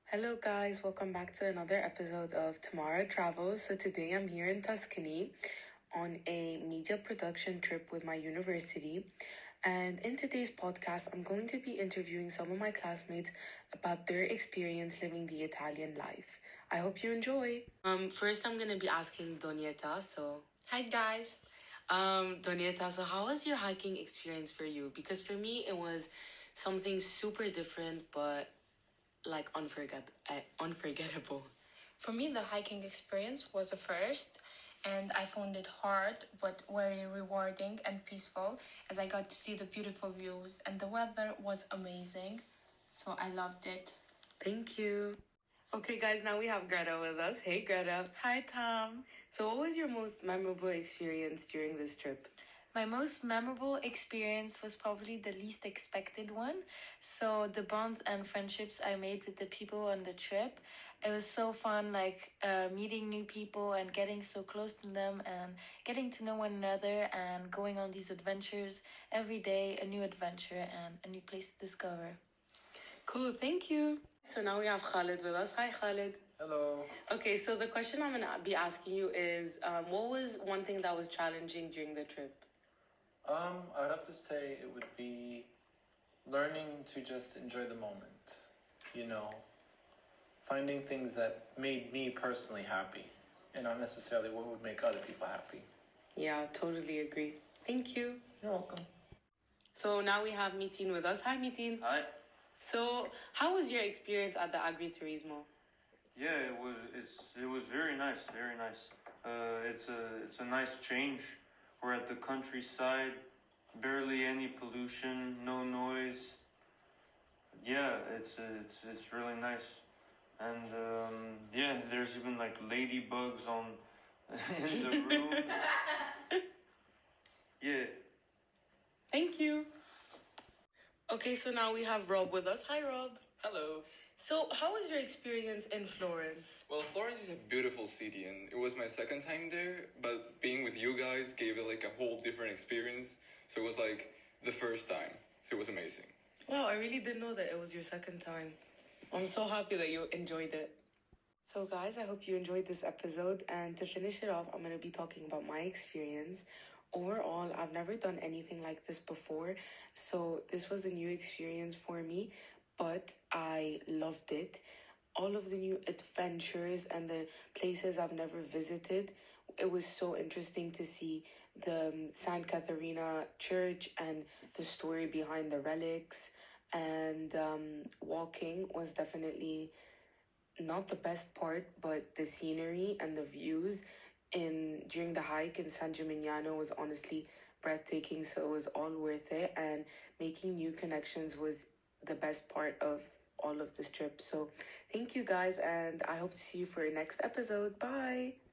Hello guys, welcome back to another episode of Tamara Travels. So today I'm here in Tuscany on a media production trip with my university. And in today's podcast, I'm going to be interviewing some of my classmates about their experience living the Italian life. I hope you enjoy. First I'm going to be asking Donieta. So, Hi guys. Donieta, so how was your hiking experience for you? Because for me, it was something super different, but like unforgettable. For me, the hiking experience was a first, and I found it hard but very rewarding and peaceful as I got to see the beautiful views and the weather was amazing. So I loved it. Thank you. Okay, guys, now we have Greta with us. Hey, Greta. Hi, Tom. So, what was your most memorable experience during this trip? My most memorable experience was probably the least expected one. So the bonds and friendships I made with the people on the trip, it was so fun, meeting new people and getting so close to them and getting to know one another and going on these adventures every day, a new adventure and a new place to discover. Cool, thank you. So now we have Khalid with us. Hi, Khalid. Hello. Okay, so the question I'm going to be asking you is, what was one thing that was challenging during the trip? I'd have to say it would be learning to just enjoy the moment. Finding things that made me personally happy and not necessarily what would make other people happy. Yeah, totally agree. Thank you. You're welcome. So now we have Mitin with us. Hi, Mitin. Hi. So, how was your experience at the Agriturismo? Yeah, it was very nice, very nice. It's a nice change. We're at the countryside, barely any pollution, no noise. Yeah, it's really nice, and there's even like ladybugs on in the rooms. Yeah. Thank you. Okay, so now we have Rob with us. Hi, Rob. Hello. So, how was your experience in Florence? Well, Florence is a beautiful city, and it was my second time there, but being with you guys gave it like a whole different experience. So it was like the first time. So it was amazing. Wow, I really didn't know that it was your second time. I'm so happy that you enjoyed it. So guys, I hope you enjoyed this episode, and to finish it off, I'm going to be talking about my experience. Overall, I've never done anything like this before, so this was a new experience for me, but I loved it. All of the new adventures and the places I've never visited, it was so interesting to see the Saint Catharina Church and the story behind the relics, and walking was definitely not the best part, but the scenery and the views during the hike in San Gimignano was honestly breathtaking, so it was all worth it, and making new connections was the best part of all of this trip. So thank you guys, and I hope to see you for your next episode. Bye.